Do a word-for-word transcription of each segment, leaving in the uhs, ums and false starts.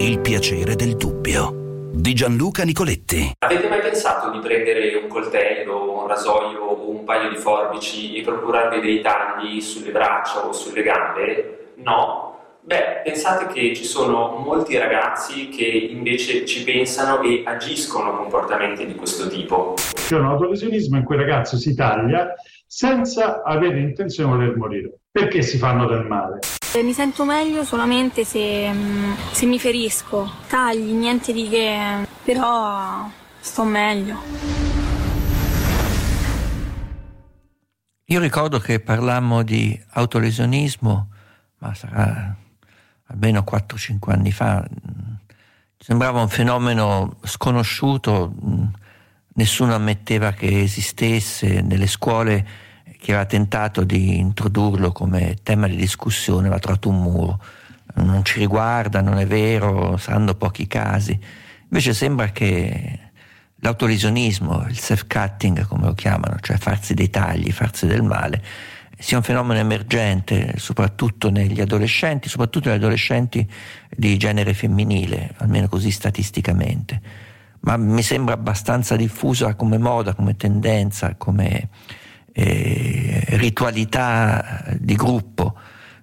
Il piacere del dubbio di Gianluca Nicoletti. Avete mai pensato di prendere un coltello, un rasoio o un paio di forbici e procurarvi dei tagli sulle braccia o sulle gambe? No? Beh, pensate che ci sono molti ragazzi che invece ci pensano e agiscono comportamenti di questo tipo. C'è un autolesionismo in cui il ragazzo si taglia senza avere intenzione di voler morire. Perché si fanno del male? Mi sento meglio solamente se, se mi ferisco. Tagli, niente di che, però sto meglio. Io ricordo che parlammo di autolesionismo, ma sarà almeno quattro cinque anni fa. Sembrava un fenomeno sconosciuto, nessuno ammetteva che esistesse. Nelle scuole chi aveva tentato di introdurlo come tema di discussione aveva trovato un muro. Non ci riguarda, non è vero, saranno pochi casi. Invece sembra che l'autolesionismo, il self-cutting come lo chiamano, cioè farsi dei tagli, farsi del male, sia un fenomeno emergente soprattutto negli adolescenti, soprattutto negli adolescenti di genere femminile, almeno così statisticamente. Ma mi sembra abbastanza diffusa come moda, come tendenza, come eh, ritualità di gruppo,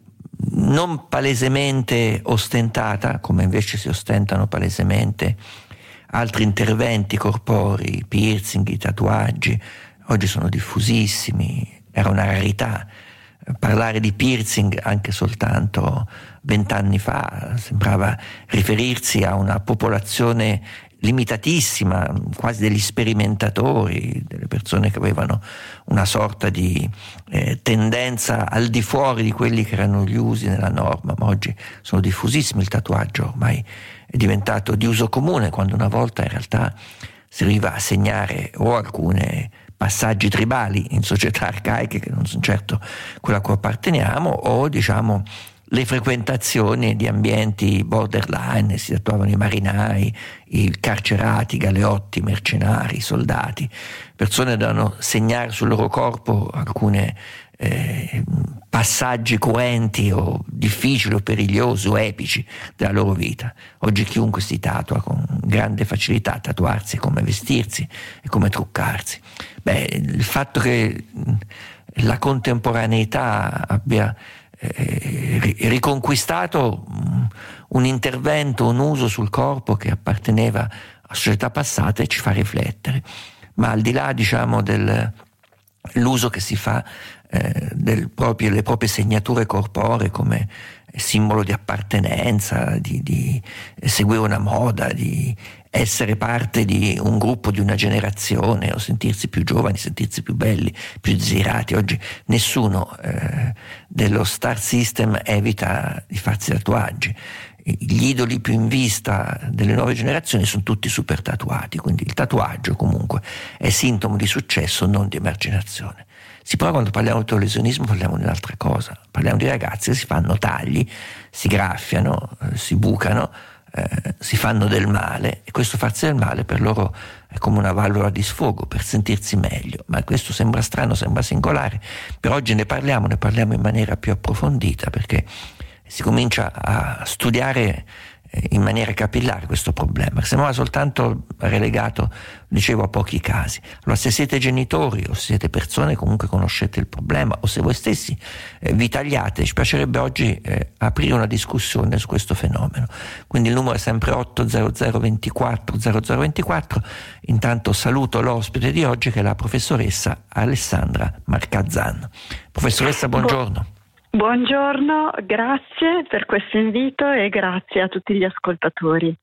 non palesemente ostentata, come invece si ostentano palesemente altri interventi corporei, piercing, tatuaggi. Oggi sono diffusissimi. Era una rarità parlare di piercing anche soltanto vent'anni fa, sembrava riferirsi a una popolazione limitatissima, quasi degli sperimentatori, delle persone che avevano una sorta di eh, tendenza al di fuori di quelli che erano gli usi nella norma. Ma oggi sono diffusissimi. Il tatuaggio ormai è diventato di uso comune, quando una volta in realtà serviva a segnare o alcune passaggi tribali in società arcaiche che non sono certo quella a cui apparteniamo, o diciamo le frequentazioni di ambienti borderline. Si tatuavano i marinai, i carcerati, i galeotti, i mercenari, i soldati. Persone dovevano segnare sul loro corpo alcune eh, passaggi cruenti o difficili o perigliosi o epici della loro vita. Oggi chiunque si tatua con grande facilità. Tatuarsi è come vestirsi, è come truccarsi. Beh, il fatto che la contemporaneità abbia eh, riconquistato un intervento, un uso sul corpo che apparteneva a società passate ci fa riflettere. Ma al di là, diciamo, dell'uso che si fa eh, del proprio, le proprie segnature corporee come simbolo di appartenenza, di, di seguire una moda, di essere parte di un gruppo, di una generazione, o sentirsi più giovani, sentirsi più belli, più desidderati. Oggi nessuno eh, dello star system evita di farsi tatuaggi. Gli idoli più in vista delle nuove generazioni sono tutti super tatuati, quindi il tatuaggio comunque è sintomo di successo, non di emarginazione. Sì, però quando parliamo di autolesionismo parliamo di un'altra cosa. Parliamo di ragazzi che si fanno tagli, si graffiano, eh, si bucano, eh, si fanno del male, e questo farsi del male per loro è come una valvola di sfogo per sentirsi meglio. Ma questo sembra strano, sembra singolare, per oggi ne parliamo, ne parliamo in maniera più approfondita, perché si comincia a studiare in maniera capillare questo problema, che sembrava soltanto relegato, dicevo, a pochi casi. Allora, se siete genitori o se siete persone comunque conoscete il problema, o se voi stessi eh, vi tagliate, ci piacerebbe oggi eh, aprire una discussione su questo fenomeno. Quindi il numero è sempre otto zero zero ventiquattro zero zero ventiquattro. Intanto saluto l'ospite di oggi, che è la professoressa Alessandra Marcazzan. Professoressa, buongiorno. Buongiorno, grazie per questo invito e grazie a tutti gli ascoltatori.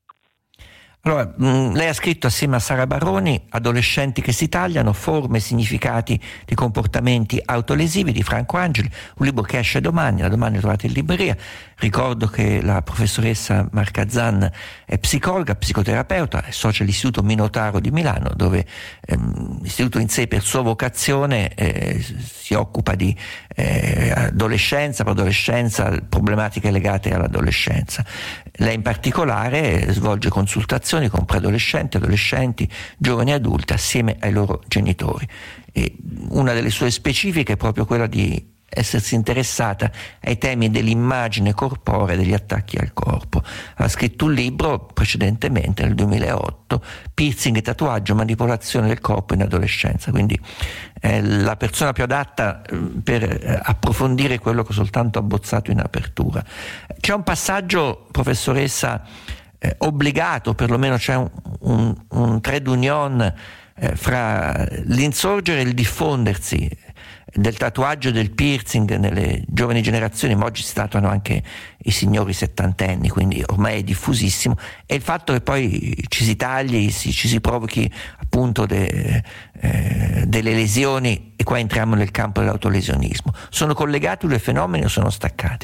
Allora, mh, lei ha scritto assieme a Sara Barroni Adolescenti che si tagliano, forme e significati di comportamenti autolesivi di Franco Angeli, un libro che esce domani, da domani lo trovate in libreria. Ricordo che la professoressa Marcazzan è psicologa, psicoterapeuta, è socia all'Istituto Minotaro di Milano, dove ehm, l'istituto in sé per sua vocazione eh, si occupa di eh, adolescenza, preadolescenza, problematiche legate all'adolescenza. Lei in particolare svolge consultazioni con preadolescenti, adolescenti, giovani e adulti assieme ai loro genitori. E una delle sue specifiche è proprio quella di essersi interessata ai temi dell'immagine corporea e degli attacchi al corpo. Ha scritto un libro precedentemente, nel duemilaotto, Piercing e tatuaggio, manipolazione del corpo in adolescenza, quindi è la persona più adatta per approfondire quello che ho soltanto abbozzato in apertura. C'è un passaggio, professoressa, eh, obbligato, perlomeno c'è un, un, un trade union eh, fra l'insorgere e il diffondersi del tatuaggio e del piercing nelle giovani generazioni, ma oggi si tatuano anche i signori settantenni, quindi ormai è diffusissimo, e il fatto che poi ci si tagli, si, ci si provochi appunto de, eh, delle lesioni, e qua entriamo nel campo dell'autolesionismo. Sono collegati due fenomeni o sono staccati?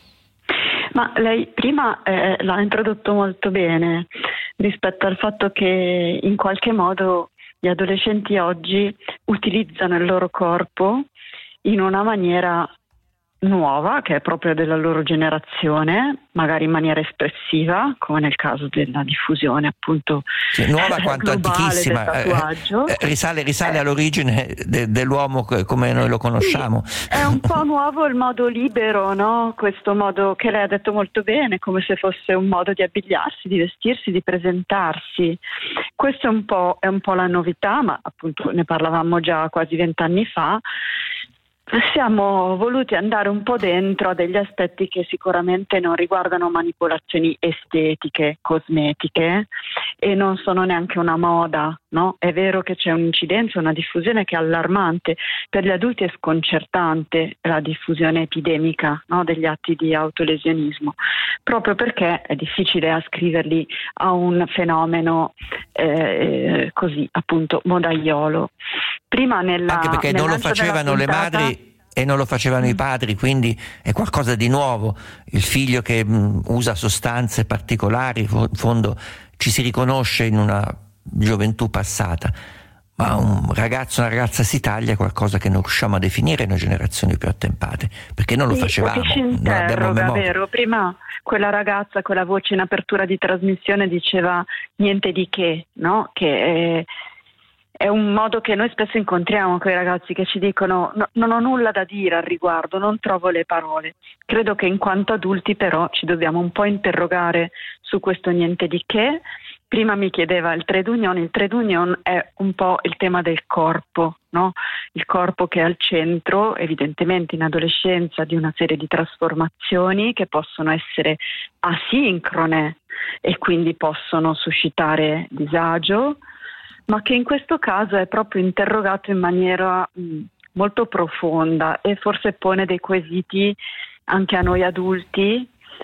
Ma lei prima eh, l'ha introdotto molto bene rispetto al fatto che in qualche modo gli adolescenti oggi utilizzano il loro corpo in una maniera nuova, che è proprio della loro generazione, magari in maniera espressiva, come nel caso della diffusione appunto sì, nuova quanto antichissima, tatuaggio. Eh, risale, risale eh. all'origine de, dell'uomo come noi lo conosciamo. Sì, è un po' nuovo il modo libero, no? Questo modo che lei ha detto molto bene, come se fosse un modo di abbigliarsi, di vestirsi, di presentarsi. Questo è un po', è un po' la novità, ma appunto ne parlavamo già quasi vent'anni fa. Siamo voluti andare un po' dentro a degli aspetti che sicuramente non riguardano manipolazioni estetiche, cosmetiche, e non sono neanche una moda, no? È vero che c'è un'incidenza, una diffusione che è allarmante. Per gli adulti è sconcertante la diffusione epidemica, no? Degli atti di autolesionismo, proprio perché è difficile ascriverli a un fenomeno eh, così appunto modaiolo. Prima nella, anche perché non lo facevano le madri e non lo facevano mm. i padri, quindi è qualcosa di nuovo. Il figlio che mh, usa sostanze particolari, in fondo ci si riconosce in una gioventù passata, ma un ragazzo, una ragazza si taglia, qualcosa che non riusciamo a definire in generazioni più attempate, perché non lo sì, facevamo. Si interroga, vero? Prima quella ragazza con la voce in apertura di trasmissione diceva niente di che, no? Che è, è un modo che noi spesso incontriamo con i ragazzi che ci dicono no, non ho nulla da dire al riguardo, non trovo le parole. Credo che in quanto adulti però ci dobbiamo un po' interrogare su questo niente di che. Prima mi chiedeva il trade union, il trade union è un po' il tema del corpo, no? Il corpo che è al centro, evidentemente in adolescenza, di una serie di trasformazioni che possono essere asincrone e quindi possono suscitare disagio, ma che in questo caso è proprio interrogato in maniera mh, molto profonda e forse pone dei quesiti anche a noi adulti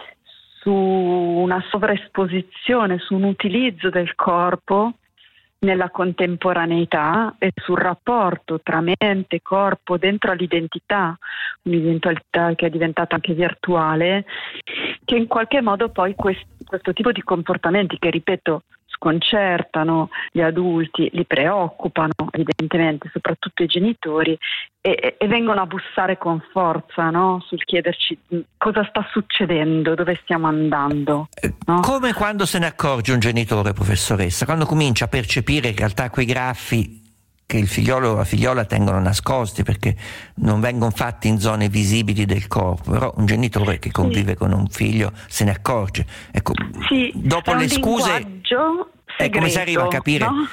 su una sovraesposizione, su un utilizzo del corpo nella contemporaneità e sul rapporto tra mente e corpo dentro all'identità, un'identità che è diventata anche virtuale, che in qualche modo poi questo, questo tipo di comportamenti che, ripeto, sconcertano gli adulti, li preoccupano evidentemente, soprattutto i genitori, e, e vengono a bussare con forza, no? Sul chiederci cosa sta succedendo, dove stiamo andando, no? Come quando se ne accorge un genitore, professoressa, quando comincia a percepire in realtà quei graffi che il figliolo o la figliola tengono nascosti perché non vengono fatti in zone visibili del corpo, però un genitore che convive sì. con un figlio se ne accorge. Ecco, sì, dopo le scuse, segreto, eh, come si arriva a capire? No?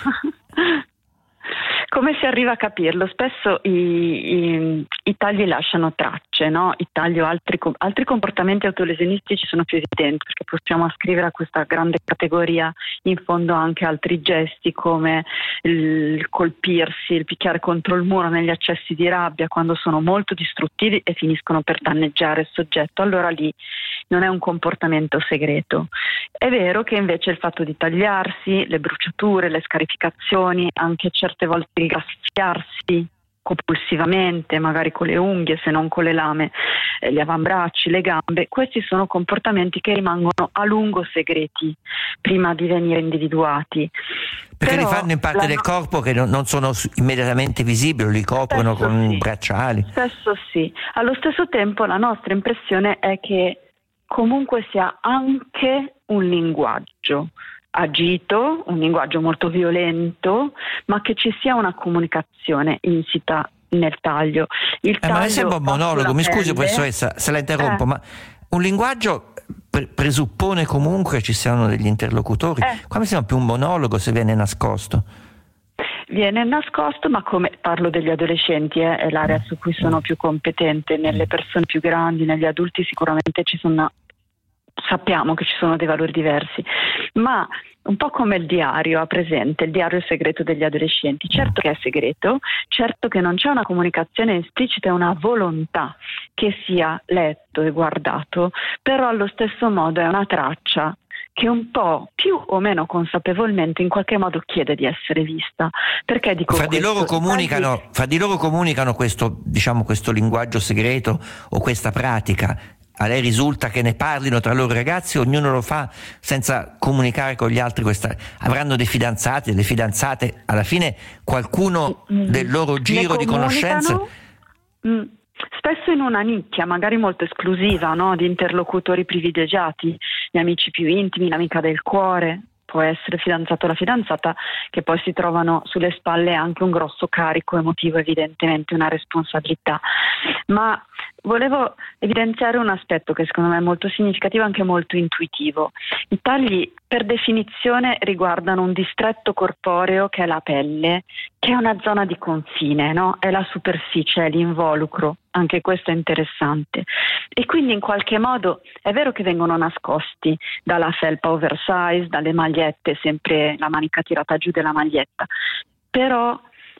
Come si arriva a capirlo? Spesso i, i, i tagli lasciano tracce, no? I tagli o altri, altri comportamenti autolesionistici sono più evidenti, perché possiamo ascrivere a questa grande categoria in fondo anche altri gesti come il colpirsi, il picchiare contro il muro negli accessi di rabbia, quando sono molto distruttivi e finiscono per danneggiare il soggetto. Allora lì non è un comportamento segreto. È vero che invece il fatto di tagliarsi, le bruciature, le scarificazioni, anche certe volte il graffiarsi compulsivamente, magari con le unghie se non con le lame, eh, gli avambracci, le gambe, questi sono comportamenti che rimangono a lungo segreti prima di venire individuati. Perché Però li fanno in parte la... del corpo che non, non sono immediatamente visibili, li coprono spesso con sì. bracciali. Spesso sì. Allo stesso tempo la nostra impressione è che comunque sia anche un linguaggio agito, un linguaggio molto violento, ma che ci sia una comunicazione insita nel taglio. Il eh, taglio ma mi sembra un monologo, mi scusi professoressa se la interrompo, eh. ma un linguaggio pre- presuppone comunque che ci siano degli interlocutori, eh. qua mi sembra più un monologo se viene nascosto. Viene nascosto, ma come parlo degli adolescenti, eh, è l'area su cui sono più competente. Nelle persone più grandi, negli adulti sicuramente ci sono, sappiamo che ci sono dei valori diversi, ma un po' come il diario, ha presente il diario segreto degli adolescenti, certo che è segreto, certo che non c'è una comunicazione esplicita e una volontà che sia letto e guardato, però allo stesso modo è una traccia che un po' più o meno consapevolmente in qualche modo chiede di essere vista. Perché dico fra di questo? loro comunicano, Tagli... fra di loro comunicano questo, diciamo, questo linguaggio segreto o questa pratica. A lei risulta che ne parlino tra loro ragazzi, ognuno lo fa senza comunicare con gli altri? Questa... avranno dei fidanzati, delle fidanzate, alla fine qualcuno mm. del loro giro di conoscenze? Mm. Spesso in una nicchia, magari molto esclusiva, no? Di interlocutori privilegiati, gli amici più intimi, l'amica del cuore, può essere fidanzato o la fidanzata, che poi si trovano sulle spalle anche un grosso carico emotivo, evidentemente una responsabilità. Ma volevo evidenziare un aspetto che secondo me è molto significativo e anche molto intuitivo. I tagli per definizione riguardano un distretto corporeo che è la pelle, che è una zona di confine, no? È la superficie, è l'involucro, anche questo è interessante. E quindi in qualche modo è vero che vengono nascosti dalla felpa oversize, dalle magliette, sempre la manica tirata giù della maglietta, però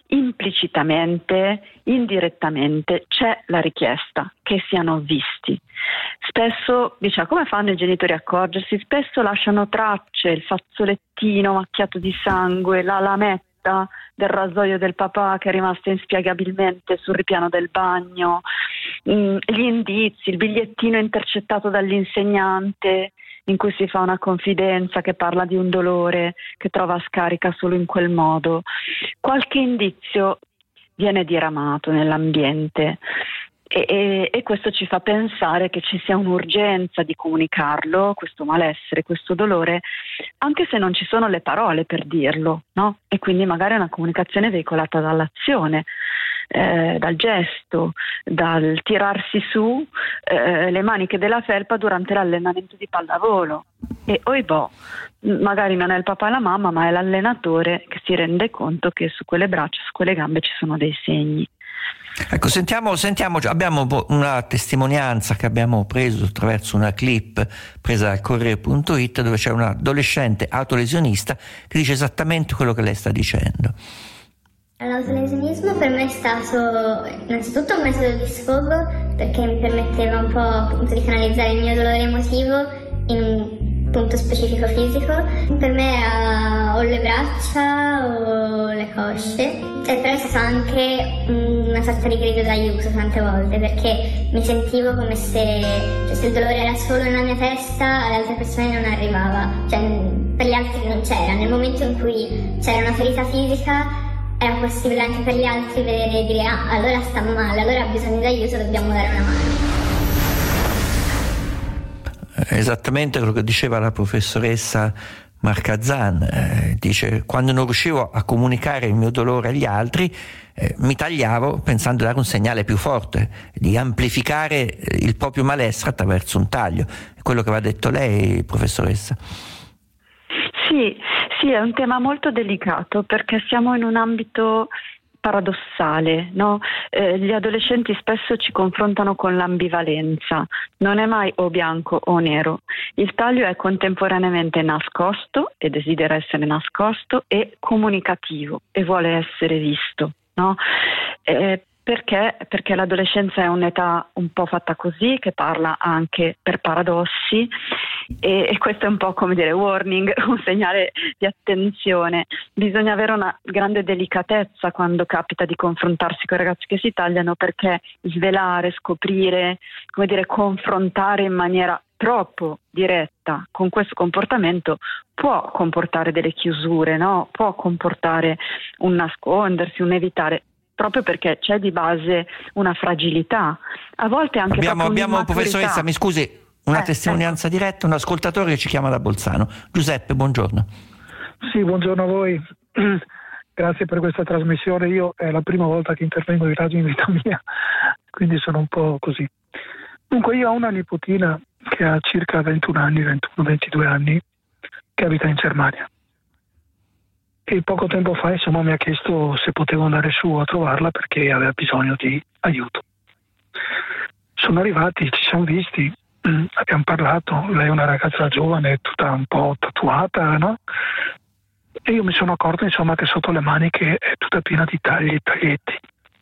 implicitamente, indirettamente c'è la richiesta che siano visti. Spesso, diciamo, come fanno i genitori a accorgersi? Spesso lasciano tracce, il fazzolettino macchiato di sangue, la lametta del rasoio del papà che è rimasta inspiegabilmente sul ripiano del bagno, gli indizi, il bigliettino intercettato dall'insegnante in cui si fa una confidenza che parla di un dolore che trova scarica solo in quel modo. Qualche indizio viene diramato nell'ambiente e, e, e questo ci fa pensare che ci sia un'urgenza di comunicarlo, questo malessere, questo dolore, anche se non ci sono le parole per dirlo, no? E quindi magari è una comunicazione veicolata dall'azione, Eh, dal gesto, dal tirarsi su eh, le maniche della felpa durante l'allenamento di pallavolo e oibò, magari non è il papà e la mamma ma è l'allenatore che si rende conto che su quelle braccia, su quelle gambe ci sono dei segni. Ecco, sentiamo, sentiamo, abbiamo una testimonianza che abbiamo preso attraverso una clip presa dal Corriere punto it dove c'è un adolescente autolesionista che dice esattamente quello che lei sta dicendo. L'autolesionismo per me è stato innanzitutto un metodo di sfogo perché mi permetteva un po' appunto di canalizzare il mio dolore emotivo in un punto specifico fisico. Per me era o le braccia o le cosce, e però è stato anche una sorta di grido d'aiuto tante volte perché mi sentivo come se, cioè, se il dolore era solo nella mia testa alle altre persone non arrivava, cioè per gli altri non c'era. Nel momento in cui c'era una ferita fisica era possibile anche per gli altri vedere e dire ah, allora sta male, allora ha bisogno di aiuto, dobbiamo dare una mano. Esattamente quello che diceva la professoressa Marcazzan, eh, dice quando non riuscivo a comunicare il mio dolore agli altri eh, mi tagliavo pensando di dare un segnale più forte, di amplificare il proprio malessere attraverso un taglio. È quello che aveva detto lei, professoressa. Sì, sì, è un tema molto delicato perché siamo in un ambito paradossale, no? Eh, gli adolescenti spesso ci confrontano con l'ambivalenza, non è mai o bianco o nero. Il taglio è contemporaneamente nascosto e desidera essere nascosto e comunicativo e vuole essere visto, no? Eh, Perché? Perché l'adolescenza è un'età un po' fatta così, che parla anche per paradossi e, e questo è un po' come dire warning, un segnale di attenzione. Bisogna avere una grande delicatezza quando capita di confrontarsi con ragazzi che si tagliano, perché svelare, scoprire, come dire, confrontare in maniera troppo diretta con questo comportamento può comportare delle chiusure, no? Può comportare un nascondersi, un evitare, proprio perché c'è di base una fragilità, a volte anche abbiamo, abbiamo professoressa, mi scusi, una eh, testimonianza ecco. diretta, un ascoltatore che ci chiama da Bolzano. Giuseppe, buongiorno. Sì, buongiorno a voi. grazie per questa trasmissione. Io è la prima volta che intervengo in radio in vita mia, quindi sono un po' così. Dunque, io ho una nipotina che ha circa ventuno anni, ventuno ventidue anni, che abita in Germania. E poco tempo fa, insomma, mi ha chiesto se potevo andare su a trovarla perché aveva bisogno di aiuto. Sono arrivati, ci siamo visti, mh, abbiamo parlato. Lei è una ragazza giovane, tutta un po' tatuata, no? E io mi sono accorto, insomma, che sotto le maniche è tutta piena di tagli e taglietti.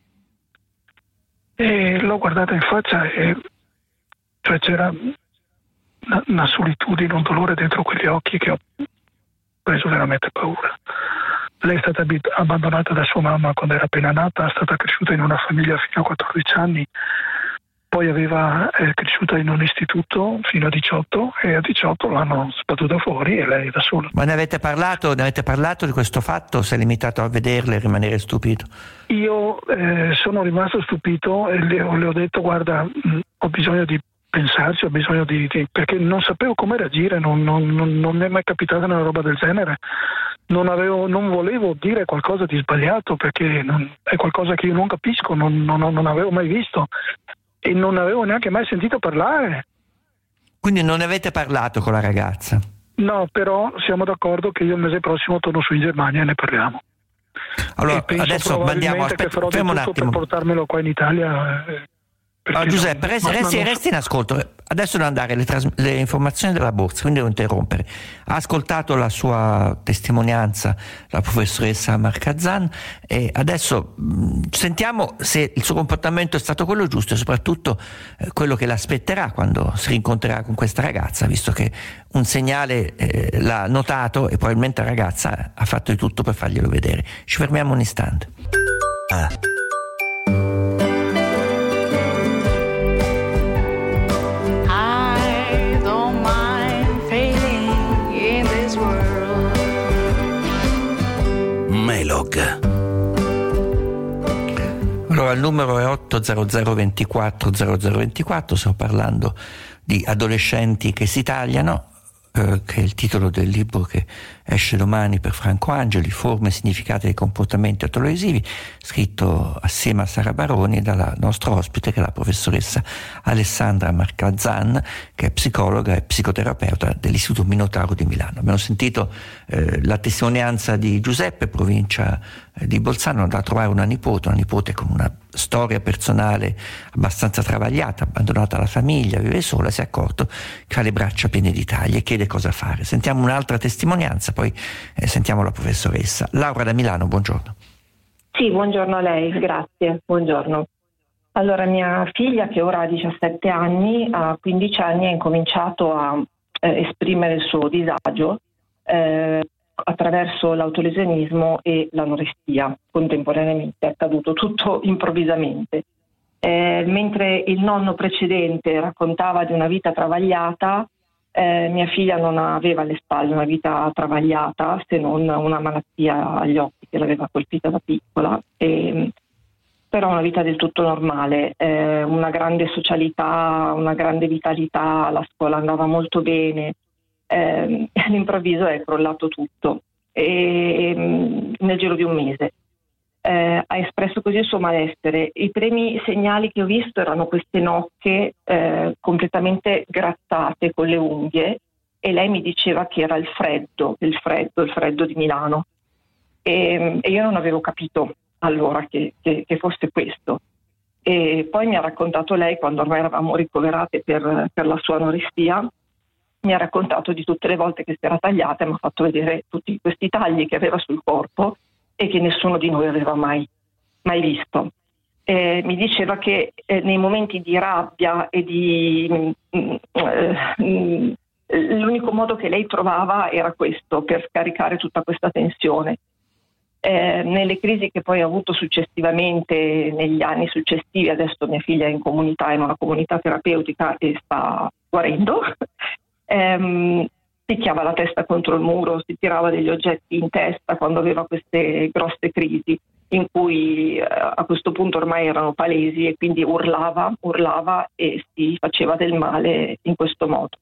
E l'ho guardata in faccia e cioè c'era una, una solitudine, un dolore dentro quegli occhi che ho preso veramente paura. Lei è stata abit- abbandonata da sua mamma quando era appena nata, è stata cresciuta in una famiglia fino a quattordici anni, poi aveva è cresciuta in un istituto fino a diciotto e a diciotto l'hanno sbattuta fuori e lei è da sola. Ma ne avete parlato, ne avete parlato di questo fatto o sei limitato a vederle e rimanere stupito? Io eh, sono rimasto stupito e le, le ho detto guarda, mh, ho bisogno di pensarci, ho bisogno di, di perché non sapevo come reagire, non, non, non, non mi è mai capitata una roba del genere, non, avevo, non volevo dire qualcosa di sbagliato perché non, è qualcosa che io non capisco, non, non, non avevo mai visto e non avevo neanche mai sentito parlare. Quindi non ne avete parlato con la ragazza? No, però siamo d'accordo che io il mese prossimo torno su in Germania e ne parliamo. Allora adesso mandiamo, aspetta, fermo un attimo. Per portarmelo qua in Italia. Eh, Ah, Giuseppe, non, resti, resti, resti in ascolto. Adesso devo andare le, tras- le informazioni della borsa, quindi devo interrompere. Ha ascoltato la sua testimonianza, la professoressa Marcazzan, e adesso mh, sentiamo se il suo comportamento è stato quello giusto e soprattutto eh, quello che l'aspetterà quando si rincontrerà con questa ragazza, visto che un segnale eh, l'ha notato e probabilmente la ragazza ha fatto di tutto per farglielo vedere. Ci fermiamo un istante. Ah. Melog. Allora il numero è otto zero zero due quattro zero zero due quattro, stiamo parlando di adolescenti che si tagliano, eh, che è il titolo del libro che esce domani per Franco Angeli, Forme e significati dei comportamenti autolesivi, scritto assieme a Sara Baroni dalla nostra ospite che è la professoressa Alessandra Marcazzan, che è psicologa e psicoterapeuta dell'Istituto Minotauro di Milano. Abbiamo sentito eh, la testimonianza di Giuseppe, provincia eh, di Bolzano, andava a trovare una nipote, una nipote con una storia personale abbastanza travagliata, abbandonata dalla famiglia, vive sola, si è accorto che ha le braccia piene di taglie e chiede cosa fare. Sentiamo un'altra testimonianza, poi eh, sentiamo la professoressa. Laura da Milano, buongiorno. Sì, buongiorno a lei, grazie, buongiorno. Allora, mia figlia, che ora ha diciassette anni, a quindici anni ha incominciato a eh, esprimere il suo disagio eh, attraverso l'autolesionismo e l'anoressia. Contemporaneamente è accaduto tutto improvvisamente. Eh, mentre il nonno precedente raccontava di una vita travagliata, eh, mia figlia non aveva alle spalle una vita travagliata, se non una malattia agli occhi che l'aveva colpita da piccola, e, però una vita del tutto normale, eh, una grande socialità, una grande vitalità, la scuola andava molto bene. Eh, all'improvviso è crollato tutto e, e, nel giro di un mese eh, ha espresso così il suo malessere. I primi segnali che ho visto erano queste nocche eh, completamente grattate con le unghie e lei mi diceva che era il freddo, il freddo, il freddo di Milano e, e io non avevo capito allora che, che, che fosse questo. E poi mi ha raccontato lei, quando ormai eravamo ricoverate per, per la sua anoressia, mi ha raccontato di tutte le volte che si era tagliata e mi ha fatto vedere tutti questi tagli che aveva sul corpo e che nessuno di noi aveva mai, mai visto. Eh, mi diceva che eh, nei momenti di rabbia e di mm, eh, l'unico modo che lei trovava era questo, per scaricare tutta questa tensione. Eh, nelle crisi che poi ha avuto successivamente, negli anni successivi, adesso mia figlia è in comunità, in una comunità terapeutica e sta guarendo, ehm, picchiava la testa contro il muro, si tirava degli oggetti in testa quando aveva queste grosse crisi in cui eh, a questo punto ormai erano palesi e quindi urlava, urlava e si faceva del male in questo modo.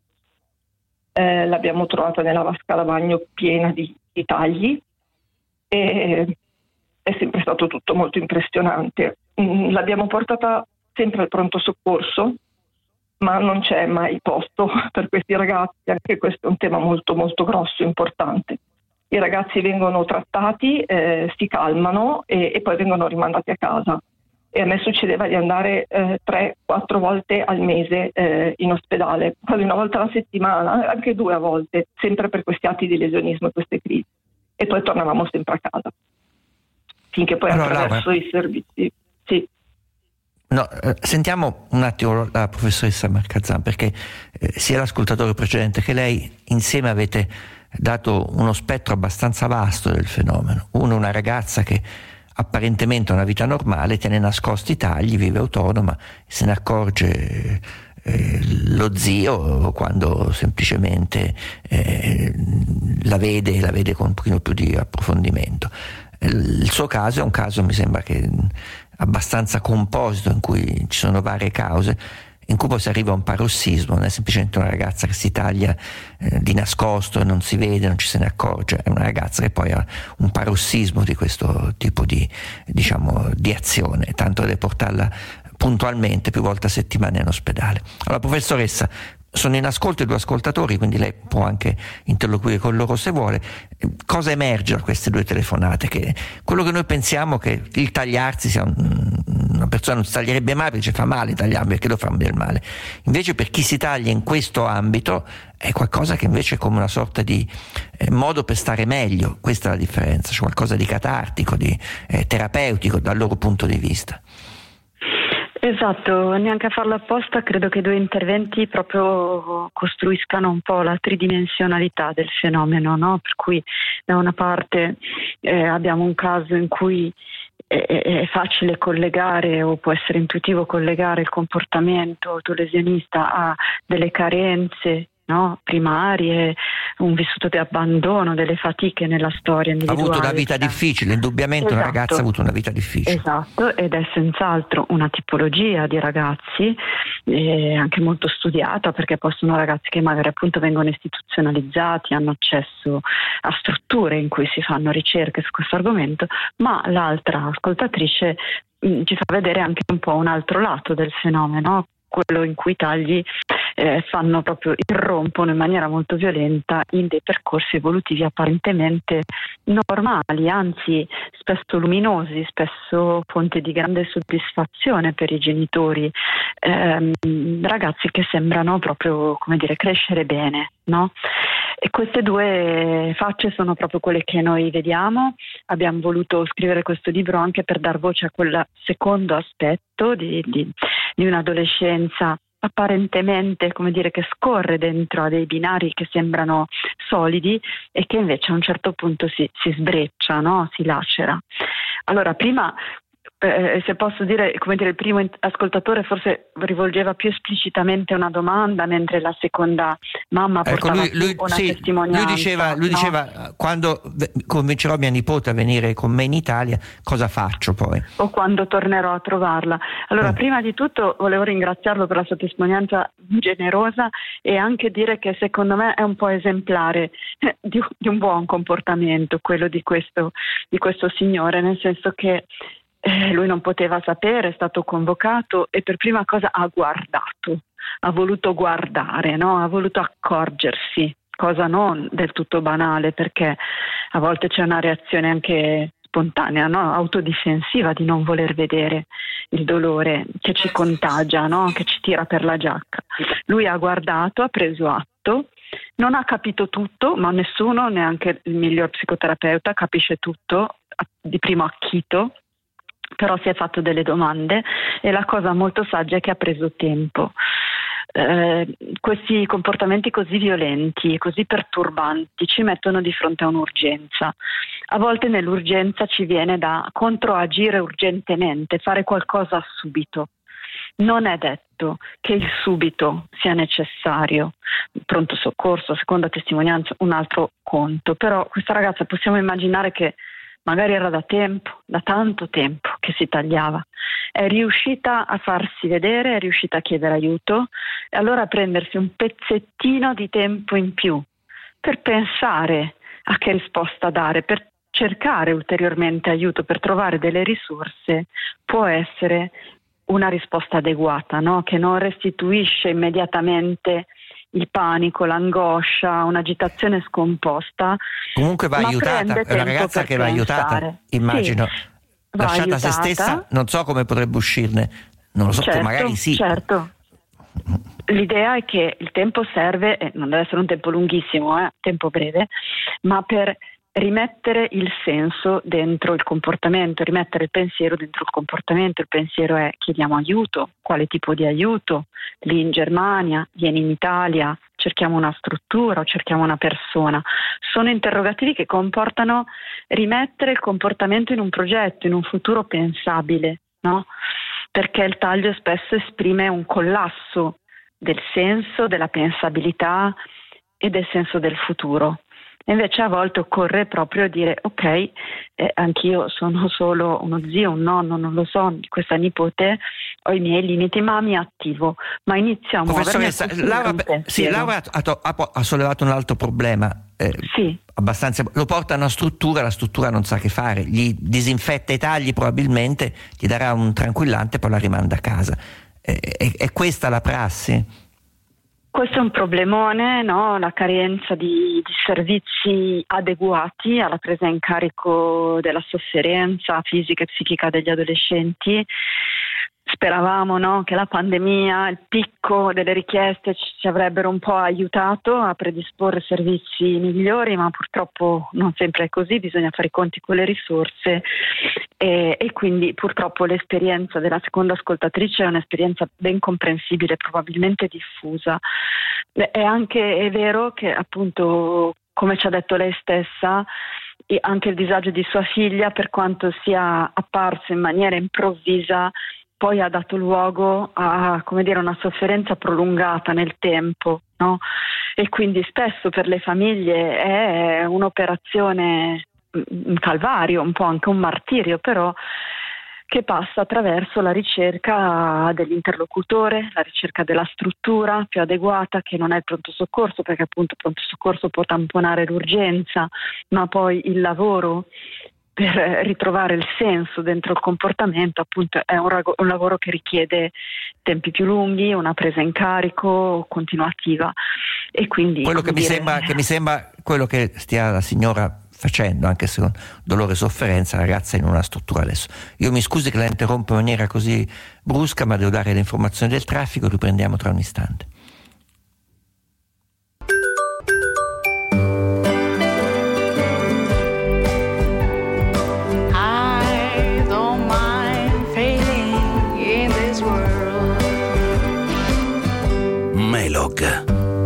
Eh, l'abbiamo trovata nella vasca da bagno piena di, di tagli e è sempre stato tutto molto impressionante. Mm, l'abbiamo portata sempre al pronto soccorso, ma non c'è mai posto per questi ragazzi, anche questo è un tema molto molto grosso, importante. I ragazzi vengono trattati, eh, si calmano e, e poi vengono rimandati a casa. E a me succedeva di andare eh, tre, quattro volte al mese eh, in ospedale, quasi una volta alla settimana, anche due a volte, sempre per questi atti di lesionismo e queste crisi. E poi tornavamo sempre a casa, finché poi allora, attraverso Laura, i servizi. Sì. No, eh, sentiamo un attimo la professoressa Mercazan, perché eh, sia l'ascoltatore precedente che lei insieme avete dato uno spettro abbastanza vasto del fenomeno. Uno, una ragazza che apparentemente ha una vita normale, tiene nascosti i tagli, vive autonoma, se ne accorge eh, lo zio quando semplicemente eh, la vede, la vede con un pochino più di approfondimento. Il suo caso è un caso, mi sembra che abbastanza composito, in cui ci sono varie cause, in cui poi si arriva a un parossismo. Non è semplicemente una ragazza che si taglia eh, di nascosto e non si vede, non ci se ne accorge, è una ragazza che poi ha un parossismo di questo tipo di, diciamo, di azione, tanto da portarla puntualmente più volte a settimana in ospedale. Allora, professoressa, sono in ascolto i due ascoltatori, quindi lei può anche interloquire con loro se vuole. Cosa emerge da queste due telefonate? Che quello che noi pensiamo che il tagliarsi sia un, una persona non si taglierebbe mai perché fa male tagliarmi, perché lo fa del male. Invece per chi si taglia in questo ambito è qualcosa che invece è come una sorta di eh, modo per stare meglio. Questa è la differenza, c'è qualcosa di catartico, di eh, terapeutico dal loro punto di vista. Esatto, neanche a farlo apposta, credo che i due interventi proprio costruiscano un po' la tridimensionalità del fenomeno, no? Per cui da una parte eh, abbiamo un caso in cui è, è facile collegare, o può essere intuitivo collegare il comportamento autolesionista a delle carenze, no, primarie, un vissuto di abbandono, delle fatiche nella storia individuale. Ha avuto una vita difficile, indubbiamente. Esatto. Una ragazza ha avuto una vita difficile. Esatto, ed è senz'altro una tipologia di ragazzi eh, anche molto studiata, perché poi sono ragazzi che magari appunto vengono istituzionalizzati, hanno accesso a strutture in cui si fanno ricerche su questo argomento, ma l'altra ascoltatrice mh, ci fa vedere anche un po' un altro lato del fenomeno, quello in cui i tagli eh, fanno proprio, irrompono in maniera molto violenta in dei percorsi evolutivi apparentemente normali, anzi spesso luminosi, spesso fonte di grande soddisfazione per i genitori, eh, ragazzi che sembrano proprio, come dire, crescere bene, no? E queste due facce sono proprio quelle che noi vediamo. Abbiamo voluto scrivere questo libro anche per dar voce a quel secondo aspetto di, di, di un'adolescenza apparentemente, come dire, che scorre dentro a dei binari che sembrano solidi e che invece a un certo punto si, si sbreccia, no? Si lacera. Allora, prima Eh, se posso dire, come dire, il primo ascoltatore forse rivolgeva più esplicitamente una domanda, mentre la seconda mamma portava ecco, lui, lui, una sì, testimonianza. Lui diceva, lui no? diceva quando convincerò mia nipote a venire con me in Italia, cosa faccio poi? O quando tornerò a trovarla. Allora, eh. prima di tutto volevo ringraziarlo per la sua testimonianza generosa e anche dire che secondo me è un po' esemplare di, di un buon comportamento quello di questo, di questo signore, nel senso che Eh, lui non poteva sapere, è stato convocato e per prima cosa ha guardato, ha voluto guardare, no? Ha voluto accorgersi, cosa non del tutto banale, perché a volte c'è una reazione anche spontanea, no? Autodifensiva, di non voler vedere il dolore che ci contagia, no? Che ci tira per la giacca. Lui ha guardato, ha preso atto, non ha capito tutto, ma nessuno, neanche il miglior psicoterapeuta, capisce tutto di primo acchito, però si è fatto delle domande e la cosa molto saggia è che ha preso tempo. Eh, questi comportamenti così violenti, così perturbanti ci mettono di fronte a un'urgenza. A volte nell'urgenza ci viene da controagire urgentemente, fare qualcosa subito. Non è detto che il subito sia necessario. Pronto soccorso, seconda testimonianza, un altro conto. Però questa ragazza possiamo immaginare che magari era da tempo, da tanto tempo che si tagliava. È riuscita a farsi vedere, è riuscita a chiedere aiuto e allora a prendersi un pezzettino di tempo in più per pensare a che risposta dare, per cercare ulteriormente aiuto per trovare delle risorse può essere una risposta adeguata, no? Che non restituisce immediatamente il panico, l'angoscia, un'agitazione scomposta. Comunque va aiutata, è una ragazza che va aiutata, immagino. Sì, lasciata aiutata. Se stessa, non so come potrebbe uscirne, non lo so, certo, magari sì. Certo. L'idea è che il tempo serve, eh, non deve essere un tempo lunghissimo, eh, tempo breve, ma per rimettere il senso dentro il comportamento, rimettere il pensiero dentro il comportamento. Il pensiero è: chiediamo aiuto, quale tipo di aiuto? Lì in Germania, vieni in Italia, cerchiamo una struttura o cerchiamo una persona. Sono interrogativi che comportano rimettere il comportamento in un progetto, in un futuro pensabile, no? Perché il taglio spesso esprime un collasso del senso, della pensabilità e del senso del futuro. E invece a volte occorre proprio dire: ok, eh, anch'io sono solo uno zio, un nonno, non lo so, di questa nipote, ho i miei limiti, ma mi attivo, ma iniziamo a Professoressa, Laura, sì, Laura ha, ha, ha sollevato un altro problema, eh, sì. abbastanza, lo porta a una struttura, la struttura non sa che fare, gli disinfetta i tagli probabilmente, gli darà un tranquillante, poi la rimanda a casa. Eh, è, è questa la prassi? Questo è un problemone, no? La carenza di, di servizi adeguati alla presa in carico della sofferenza fisica e psichica degli adolescenti. Speravamo, no, che la pandemia, il picco delle richieste ci avrebbero un po' aiutato a predisporre servizi migliori, ma purtroppo non sempre è così, bisogna fare i conti con le risorse e, e quindi purtroppo l'esperienza della seconda ascoltatrice è un'esperienza ben comprensibile, probabilmente diffusa. È anche è vero che, appunto, come ci ha detto lei stessa, anche il disagio di sua figlia, per quanto sia apparso in maniera improvvisa, poi ha dato luogo a, come dire, una sofferenza prolungata nel tempo, no? E quindi spesso per le famiglie è un'operazione, un calvario, un po' anche un martirio, però che passa attraverso la ricerca dell'interlocutore, la ricerca della struttura più adeguata, che non è il pronto soccorso, perché appunto il pronto soccorso può tamponare l'urgenza, ma poi il lavoro per ritrovare il senso dentro il comportamento, appunto, è un, rago- un lavoro che richiede tempi più lunghi, una presa in carico continuativa. E quindi quello che, dire... mi sembra, che mi sembra quello che stia la signora facendo, anche se con dolore e sofferenza, la ragazza è in una struttura adesso. Io mi scusi che la interrompo in maniera così brusca, ma devo dare le informazioni del traffico, riprendiamo tra un istante. Melog.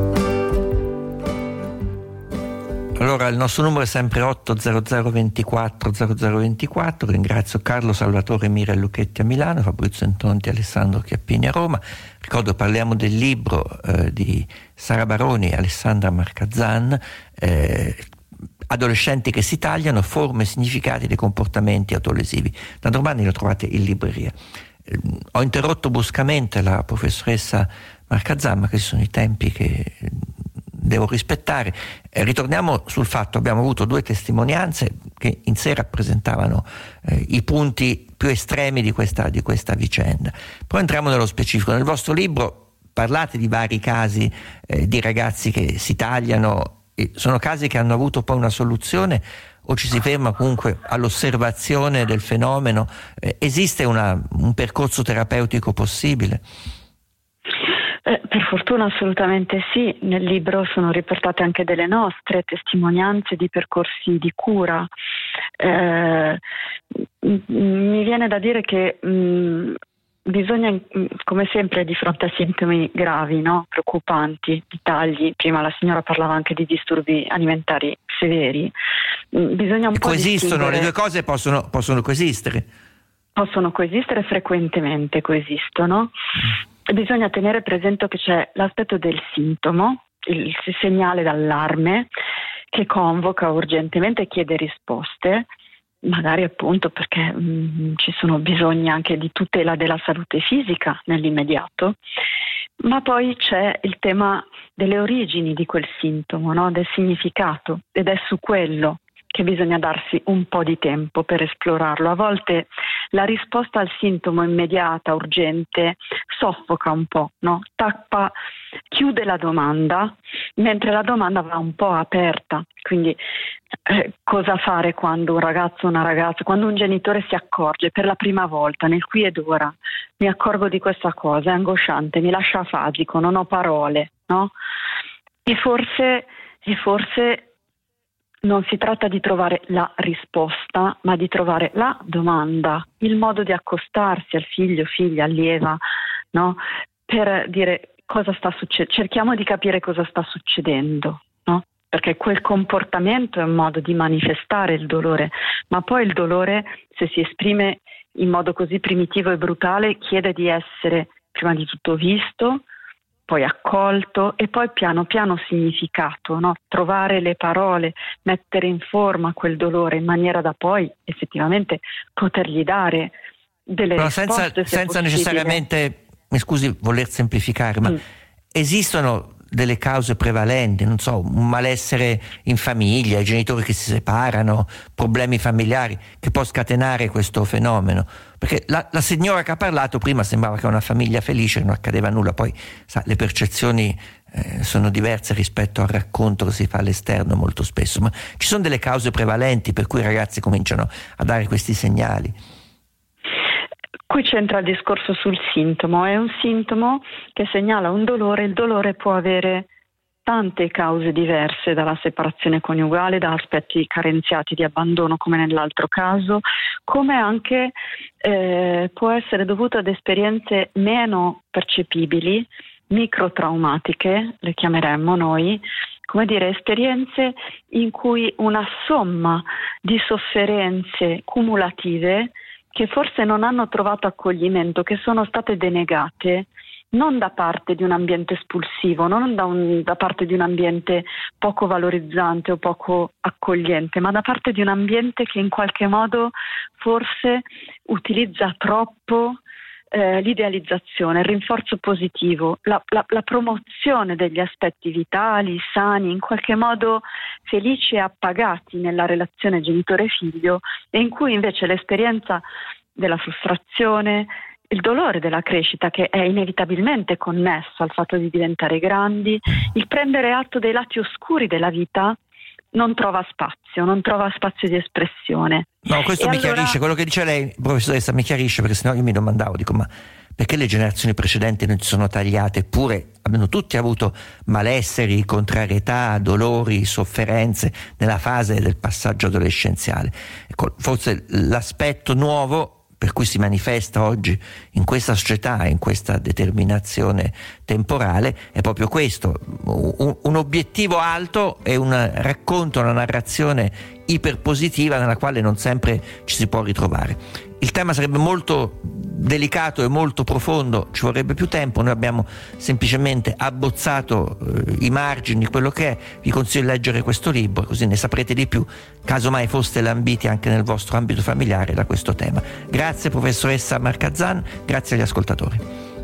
Allora, il nostro numero è sempre otto zero zero ventiquattro zero zero ventiquattro. Ringrazio Carlo Salvatore Mira e Lucchetti a Milano, Fabrizio Antonti e Alessandro Chiappini a Roma. Ricordo, parliamo del libro eh, di Sara Baroni e Alessandra Marcazzan, eh, Adolescenti che si tagliano, forme e significati dei comportamenti autolesivi. Da domani lo trovate in libreria. Eh, ho interrotto bruscamente la professoressa Marcazzan, ma questi sono i tempi che devo rispettare. Eh, ritorniamo sul fatto: abbiamo avuto due testimonianze che in sé rappresentavano eh, i punti più estremi di questa, di questa vicenda. Poi entriamo nello specifico. Nel vostro libro parlate di vari casi eh, di ragazzi che si tagliano. Sono casi che hanno avuto poi una soluzione o ci si ferma comunque all'osservazione del fenomeno? Eh, esiste una, un percorso terapeutico possibile? Eh, per fortuna assolutamente sì. Nel libro sono riportate anche delle nostre testimonianze di percorsi di cura. Eh, mi viene da dire che mh, bisogna, come sempre, di fronte a sintomi gravi, no? Preoccupanti, di tagli, prima la signora parlava anche di disturbi alimentari severi, bisogna un po' coesistono, le due cose possono, possono coesistere? Possono coesistere, frequentemente coesistono. Bisogna tenere presente che c'è l'aspetto del sintomo, il segnale d'allarme che convoca urgentemente e chiede risposte, magari appunto perché mh, ci sono bisogni anche di tutela della salute fisica nell'immediato, ma poi c'è il tema delle origini di quel sintomo, no? Del significato, ed è su quello che bisogna darsi un po' di tempo per esplorarlo. A volte la risposta al sintomo immediata, urgente, soffoca un po', no? Tappa, chiude la domanda, mentre la domanda va un po' aperta. Quindi eh, cosa fare quando un ragazzo o una ragazza, quando un genitore si accorge per la prima volta, nel qui ed ora, mi accorgo di questa cosa, è angosciante, mi lascia afasico, non ho parole, no? E forse, e forse non si tratta di trovare la risposta, ma di trovare la domanda, il modo di accostarsi al figlio, figlia, allieva, no? Per dire cosa sta succedendo, cerchiamo di capire cosa sta succedendo, no? Perché quel comportamento è un modo di manifestare il dolore, ma poi il dolore, se si esprime in modo così primitivo e brutale, chiede di essere prima di tutto visto, poi accolto e poi piano piano significato, no? Trovare le parole, mettere in forma quel dolore in maniera da poi effettivamente potergli dare delle Però risposte. senza, se senza possibile. necessariamente, mi scusi, voler semplificare, ma mm. esistono delle cause prevalenti, non so, un malessere in famiglia, i genitori che si separano, problemi familiari, che può scatenare questo fenomeno? Perché la, la signora che ha parlato prima sembrava che una famiglia felice, non accadeva nulla, poi sa, le percezioni eh, sono diverse rispetto al racconto che si fa all'esterno molto spesso, ma ci sono delle cause prevalenti per cui i ragazzi cominciano a dare questi segnali. Qui c'entra il discorso sul sintomo, è un sintomo che segnala un dolore, il dolore può avere tante cause diverse, dalla separazione coniugale, da aspetti carenziati di abbandono come nell'altro caso, come anche eh, può essere dovuto ad esperienze meno percepibili, microtraumatiche, le chiameremmo noi, come dire, esperienze in cui una somma di sofferenze cumulative che forse non hanno trovato accoglimento, che sono state denegate, non da parte di un ambiente espulsivo, non da, un, da parte di un ambiente poco valorizzante o poco accogliente, ma da parte di un ambiente che in qualche modo forse utilizza troppo eh, l'idealizzazione, il rinforzo positivo, la, la, la promozione degli aspetti vitali, sani, in qualche modo felici e appagati nella relazione genitore-figlio, e in cui invece l'esperienza della frustrazione, il dolore della crescita, che è inevitabilmente connesso al fatto di diventare grandi, il prendere atto dei lati oscuri della vita, non trova spazio, non trova spazio di espressione. No, questo e mi allora... chiarisce, quello che dice lei, professoressa, mi chiarisce, perché sennò io mi domandavo, dico, ma perché le generazioni precedenti non si sono tagliate, eppure hanno tutti avuto malesseri, contrarietà, dolori, sofferenze nella fase del passaggio adolescenziale. Ecco, forse l'aspetto nuovo per cui si manifesta oggi in questa società, in questa determinazione temporale, è proprio questo, un, un obiettivo alto e un racconto, una narrazione iperpositiva nella quale non sempre ci si può ritrovare. Il tema sarebbe molto delicato e molto profondo, ci vorrebbe più tempo, noi abbiamo semplicemente abbozzato eh, i margini di quello che è. Vi consiglio di leggere questo libro, così ne saprete di più, caso mai foste lambiti anche nel vostro ambito familiare da questo tema. Grazie professoressa Marcazzan, grazie agli ascoltatori.